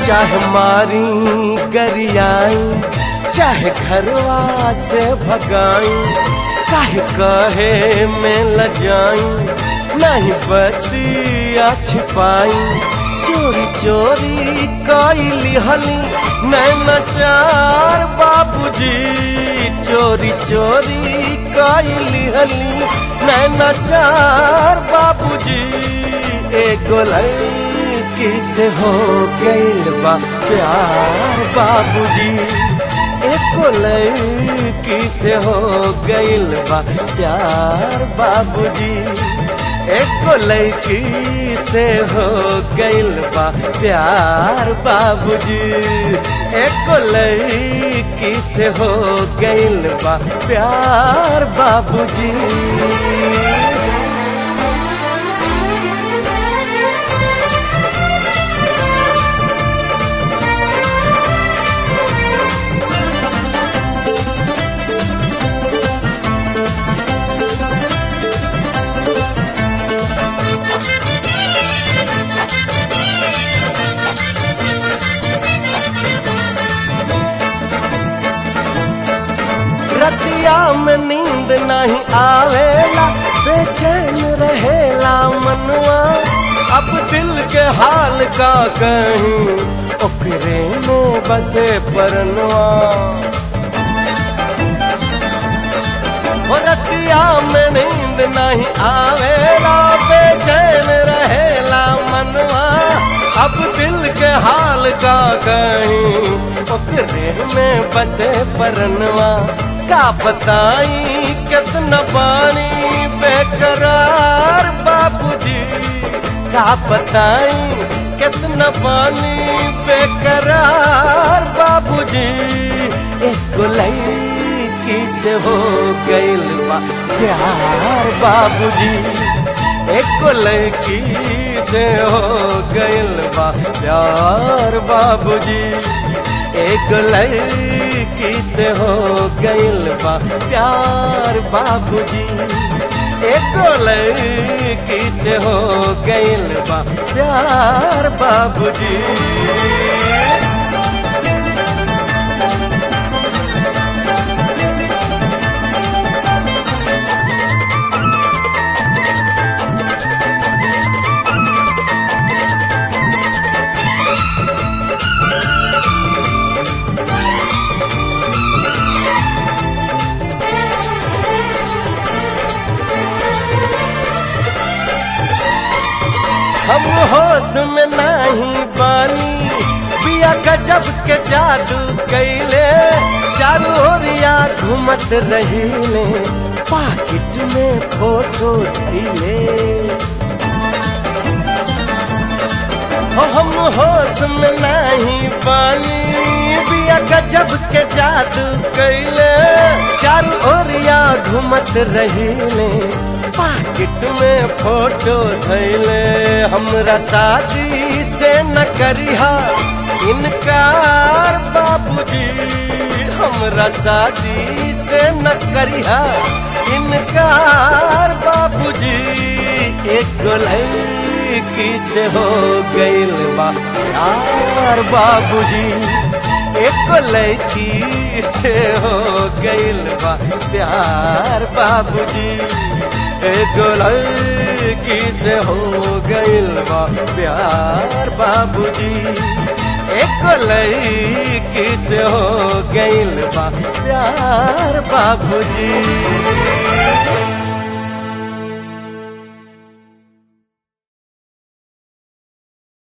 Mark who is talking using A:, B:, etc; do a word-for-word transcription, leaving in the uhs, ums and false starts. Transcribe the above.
A: चाहे मारी गरियाई, चाहे घरवा से भगाई, काहे कहे में लजाई, नहीं बतिया छिपाई। चोरी चोरी कैली हली नैना चार बाबूजी, चोरी चोरी कैली हली नैना चार बाबूजी। एगो लड़की से हो गइल बा प्यार बाबूजी, एको लड़की से हो गइल बा प्यार बाबूजी, एको लड़की से हो गइल बा प्यार बाबूजी, एको लड़की से हो गइल बा प्यार बाबूजी। रतिया में नींद नहीं आवेला, बेचैन रहेला मनवा, अब दिल के हाल का कहीं ओकरे में बसे परनवा। रतिया में नींद नहीं आवेला, बेचैन रहेला मनवा, अब दिल के हाल का कहीं ओकरे में बसे परनवा। का बताई कितना पानी बेकरार बाबूजी, का बताई कितना पानी बेकरार बाबूजी। एक लड़की से हो गइल बा प्यार बाबूजी, एक लड़की से हो गइल बा प्यार बाबूजी, एक लड़की से हो गइल बा प्यार बाबूजी, एक लड़की से हो गइल बा प्यार बाबूजी। हम होश में नहीं बानी, बिया गजब के जादू कैले, चारों ओरिया घूमत रहीले, पाकिट में फोटो धइले। हम होश में नहीं बानी, बिया गजब के जादू कैले, चारों ओरिया घूमत रहीले, पाकिट में फोटो धइले। हमरा शादी से न करिहा इनकार बाबूजी, हमरा शादी से न करिहा इनकार बाबूजी। एक लड़की से हो गइल बा प्यार बाबूजी, एक लड़की से हो गइल बा प्यार बाबूजी, एक लड़की से हो गइल बा प्यार बाबूजी, एक लड़की से हो गइल बा प्यार बाबूजी।